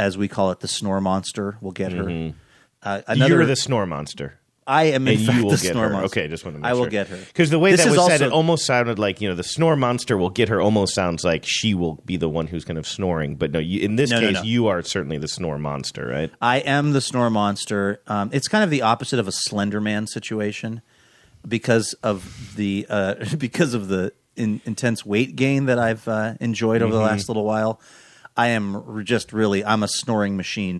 as we call it, the snore monster will get her. You're the snore monster. I am in fact the snore monster. Okay, just want to make sure. I will get her. Because the way that was said, it almost sounded like, the snore monster will get her almost sounds like she will be the one who's kind of snoring. But no, in this case, you are certainly the snore monster, right? I am the snore monster. It's kind of the opposite of a Slender Man situation because of the intense weight gain that I've enjoyed over the last little while. I'm a snoring machine.